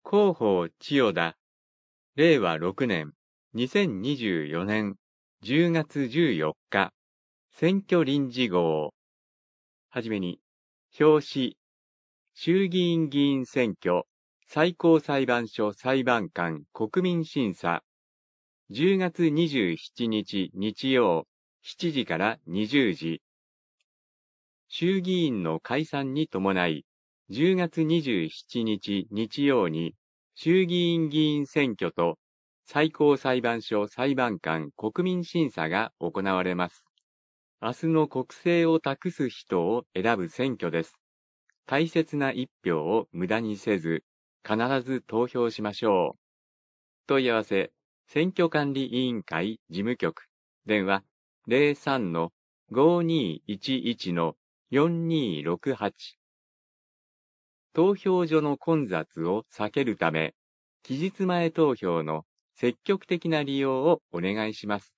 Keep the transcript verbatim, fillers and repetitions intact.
広報千代田、れいわろくねん、にせんにじゅうよねんじゅうがつじゅうよっか、選挙臨時号。はじめに、表紙、衆議院議員選挙、最高裁判所裁判官国民審査、じゅうがつにじゅうしちにち日曜、しちじからにじゅうじ。衆議院の解散に伴い、じゅうがつにじゅうしちにち日曜に、衆議院議員選挙と最高裁判所裁判官国民審査が行われます。明日の国政を託す人を選ぶ選挙です。大切な一票を無駄にせず、必ず投票しましょう。問い合わせ、選挙管理委員会事務局、電話 ゼロさんのごにーいちいちのよんにーろくはち。投票所の混雑を避けるため、期日前投票の積極的な利用をお願いします。